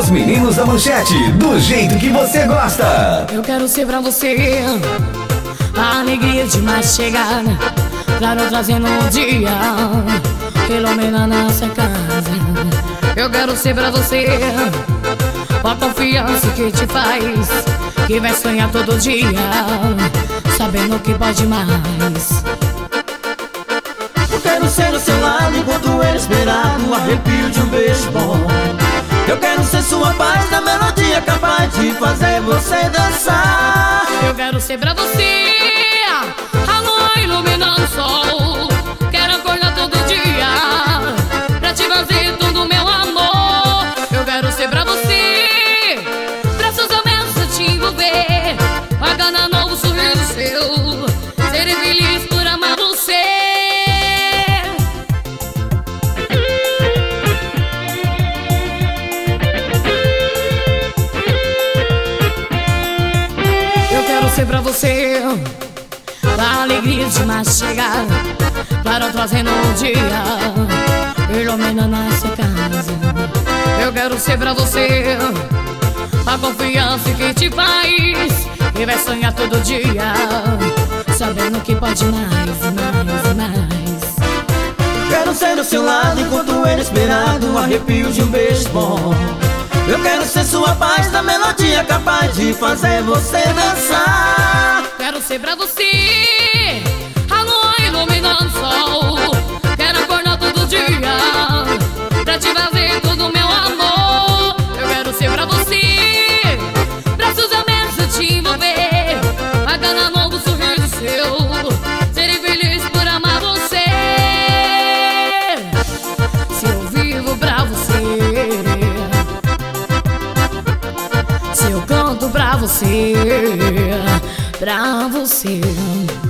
Os meninos da Manchete, do jeito que você gosta. Eu quero ser pra você a alegria de mais chegar, claro, trazendo um dia ilumina nossa casa. Eu quero ser pra você a confiança que te faz, que vai sonhar todo dia, sabendo que pode mais. Eu quero ser do seu lado enquanto ele esperar o arrepio de um beijo bom. Eu quero ser sua paz da melodia capaz de fazer você dançar. Eu quero ser pra você a lua iluminando o sol. Quero acordar todo dia pra te fazer tudo, meu amor. Eu quero ser pra você, braços abertos te envolver, pagando novo sorriso seu, ser feliz por amar você. Ser pra você a alegria de mais chegar, claro, trazendo um dia ilumina nossa casa. Eu quero ser pra você a confiança que te faz, que vai sonhar todo dia, sabendo que pode mais, mais, mais. Quero ser do seu lado enquanto ele esperar o arrepio de um beijo bom. Eu quero ser sua paz da melodia capaz de fazer você dançar. Quero ser pra você a lua iluminando o sol. Quero acordar todo dia pra te fazer tudo, meu amor. Eu quero ser pra você, braços abertos te envolver, pagando novo sorriso seu, ser feliz por amar você. Se eu vivo pra você, se eu canto pra você, pra você.